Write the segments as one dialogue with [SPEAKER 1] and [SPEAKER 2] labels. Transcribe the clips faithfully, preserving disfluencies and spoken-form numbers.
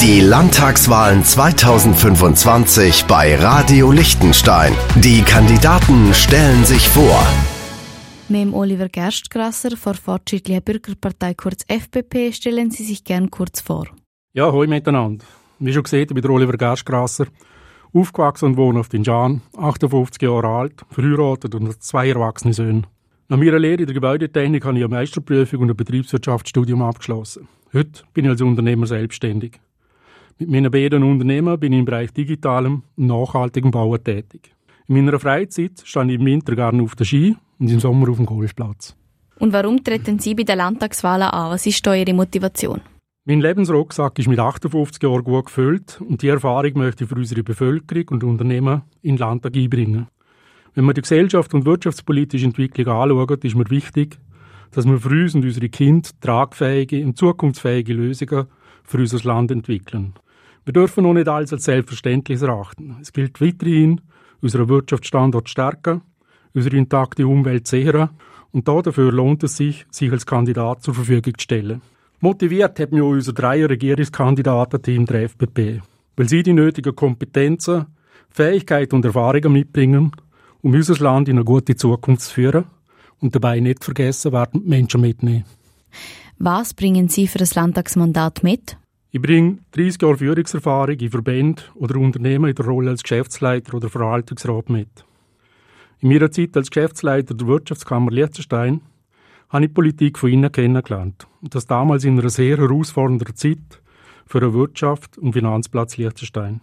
[SPEAKER 1] Die Landtagswahlen zweitausendfünfundzwanzig bei Radio Liechtenstein. Die Kandidaten stellen sich vor.
[SPEAKER 2] Mit dem Oliver Gerstgrasser von der Fortschrittlichen Bürgerpartei, kurz F B P, stellen Sie sich gern kurz vor.
[SPEAKER 3] Ja, hoi miteinander. Wie schon gesehen, ich bin der Oliver Gerstgrasser, aufgewachsen und wohne auf Dinjan, achtundfünfzig Jahre alt, verheiratet und zwei erwachsene Söhne. Nach meiner Lehre in der Gebäudetechnik habe ich eine Meisterprüfung und ein Betriebswirtschaftsstudium abgeschlossen. Heute bin ich als Unternehmer selbstständig. Mit meinen beiden Unternehmen bin ich im Bereich digitalem und nachhaltigem Bauen tätig. In meiner Freizeit stand ich im Winter gerne auf der Ski und im Sommer auf dem Golfplatz.
[SPEAKER 2] Und warum treten Sie bei den Landtagswahlen an? Was ist da Ihre Motivation?
[SPEAKER 3] Mein Lebensrucksack ist mit achtundfünfzig Jahren gut gefüllt und die Erfahrung möchte ich für unsere Bevölkerung und Unternehmen in den Landtag einbringen. Wenn wir die Gesellschaft und wirtschaftspolitische Entwicklung anschauen, ist mir wichtig, dass wir für uns und unsere Kinder tragfähige und zukunftsfähige Lösungen für unser Land entwickeln. Wir dürfen noch nicht alles als selbstverständlich erachten. Es gilt weiterhin, unseren Wirtschaftsstandort zu stärken, unsere intakte Umwelt zu sichern und dafür lohnt es sich, sich als Kandidat zur Verfügung zu stellen. Motiviert hat mich auch unser dreier Regierungskandidaten-Team der F B P, weil sie die nötigen Kompetenzen, Fähigkeiten und Erfahrungen mitbringen, um unser Land in eine gute Zukunft zu führen und dabei nicht vergessen werden, Menschen mitnehmen.
[SPEAKER 2] Was bringen Sie für das Landtagsmandat mit?
[SPEAKER 3] Ich bringe dreißig Jahre Führungserfahrung in Verbänden oder Unternehmen in der Rolle als Geschäftsleiter oder Verwaltungsrat mit. In meiner Zeit als Geschäftsleiter der Wirtschaftskammer Liechtenstein habe ich die Politik von innen kennengelernt. Und das damals in einer sehr herausfordernden Zeit für den Wirtschaft- und Finanzplatz Liechtenstein.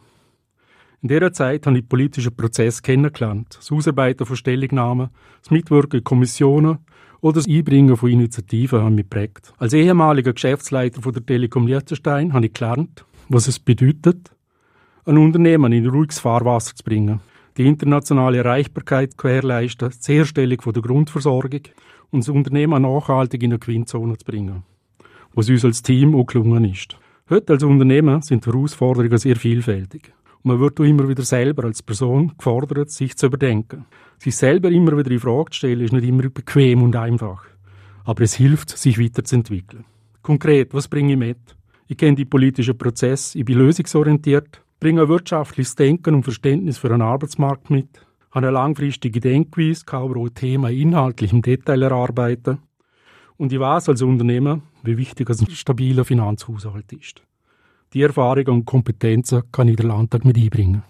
[SPEAKER 3] In dieser Zeit habe ich den politischen Prozess kennengelernt, das Ausarbeiten von Stellungnahmen, das Mitwirken in Kommissionen oder das Einbringen von Initiativen haben mich geprägt. Als ehemaliger Geschäftsleiter von der Telekom Liechtenstein habe ich gelernt, was es bedeutet, ein Unternehmen in ruhiges Fahrwasser zu bringen, die internationale Erreichbarkeit zu gewährleisten, die Herstellung von der Grundversorgung und das Unternehmen nachhaltig in eine Gewinnzone zu bringen, was uns als Team auch gelungen ist. Heute als Unternehmen sind die Herausforderungen sehr vielfältig. Und man wird auch immer wieder selber als Person gefordert, sich zu überdenken. Sich selber immer wieder in Frage zu stellen, ist nicht immer bequem und einfach. Aber es hilft, sich weiterzuentwickeln. Konkret, was bringe ich mit? Ich kenne die politischen Prozesse, ich bin lösungsorientiert, bringe ein wirtschaftliches Denken und Verständnis für den Arbeitsmarkt mit, habe eine langfristige Denkweise, kann aber auch Themen inhaltlich im Detail erarbeiten. Und ich weiß als Unternehmer, wie wichtig ein stabiler Finanzhaushalt ist. Die Erfahrungen und Kompetenzen kann ich in den Landtag mit einbringen.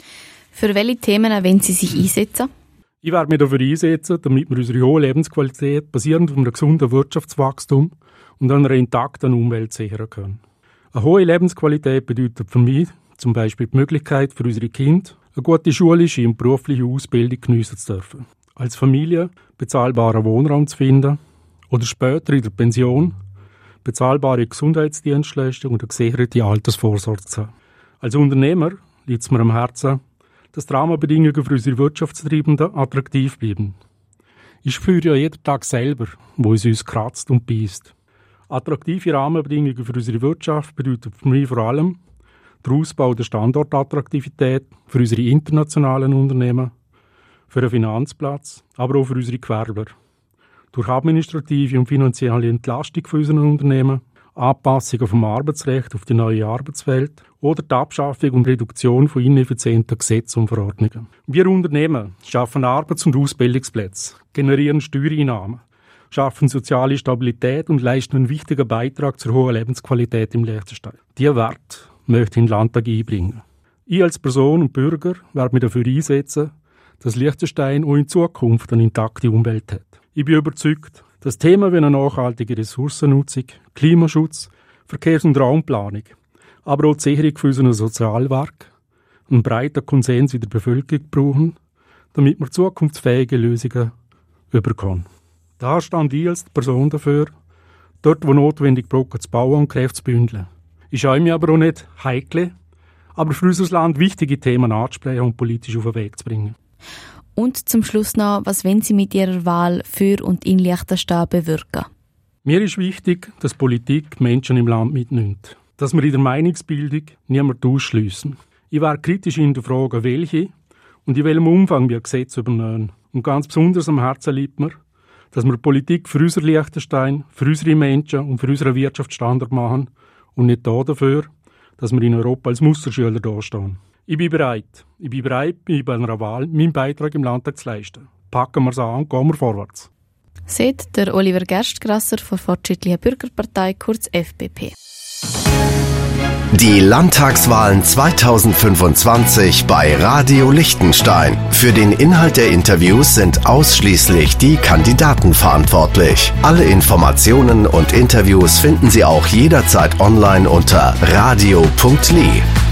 [SPEAKER 2] Für welche Themen wollen Sie sich einsetzen?
[SPEAKER 3] Ich werde mich dafür einsetzen, damit wir unsere hohe Lebensqualität basierend auf einem gesunden Wirtschaftswachstum und einer intakten Umwelt sichern können. Eine hohe Lebensqualität bedeutet für mich zum Beispiel die Möglichkeit für unsere Kinder, eine gute schulische und berufliche Ausbildung geniessen zu dürfen. Als Familie bezahlbaren Wohnraum zu finden oder später in der Pension bezahlbare Gesundheitsdienstleistungen und eine gesicherte Altersvorsorge zu haben. Als Unternehmer liegt es mir am Herzen, dass die Rahmenbedingungen für unsere Wirtschaftstreibenden attraktiv bleiben. Ich spüre ja jeden Tag selber, wo es uns kratzt und beißt. Attraktive Rahmenbedingungen für unsere Wirtschaft bedeuten für mich vor allem der Ausbau der Standortattraktivität für unsere internationalen Unternehmen, für den Finanzplatz, aber auch für unsere Gewerbler. Durch administrative und finanzielle Entlastung für unsere Unternehmen, Anpassungen vom Arbeitsrecht auf die neue Arbeitswelt oder die Abschaffung und Reduktion von ineffizienten Gesetzen und Verordnungen. Wir Unternehmen schaffen Arbeits- und Ausbildungsplätze, generieren Steuereinnahmen, schaffen soziale Stabilität und leisten einen wichtigen Beitrag zur hohen Lebensqualität im Liechtenstein. Diese Werte möchte ich in den Landtag einbringen. Ich als Person und Bürger werde mich dafür einsetzen, dass Liechtenstein auch in Zukunft eine intakte Umwelt hat. Ich bin überzeugt, dass Themen wie eine nachhaltige Ressourcennutzung, Klimaschutz, Verkehrs- und Raumplanung, aber auch die Sicherung für unseren Sozialwerk einen breiten Konsens in der Bevölkerung brauchen, damit wir zukunftsfähige Lösungen überkommen. Da stand ich als Person dafür, dort wo notwendig Brücken zu bauen und Kräfte zu bündeln. Ich scheue mich aber auch nicht heikle, aber für unser Land wichtige Themen anzusprechen und politisch auf den Weg zu bringen.
[SPEAKER 2] Und zum Schluss noch, was wollen Sie mit Ihrer Wahl für und in Liechtenstein bewirken?
[SPEAKER 3] Mir ist wichtig, dass Politik Menschen im Land mitnimmt. Dass wir in der Meinungsbildung niemanden ausschliessen. Ich werde kritisch hinterfragen, welche und in welchem Umfang wir Gesetze übernehmen. Und ganz besonders am Herzen liegt mir, dass wir Politik für unser Liechtenstein, für unsere Menschen und für unseren Wirtschaftsstandort machen und nicht da dafür, dass wir in Europa als Musterschüler dastehen. Ich bin bereit. Ich bin bereit, bei einer Wahl meinen Beitrag im Landtag zu leisten. Packen wir es an und gehen wir vorwärts.
[SPEAKER 2] Seht der Oliver Gerstgrasser von der Fortschrittlichen Bürgerpartei, kurz F B P.
[SPEAKER 1] Die Landtagswahlen zweitausendfünfundzwanzig bei Radio Liechtenstein. Für den Inhalt der Interviews sind ausschließlich die Kandidaten verantwortlich. Alle Informationen und Interviews finden Sie auch jederzeit online unter radio punkt li.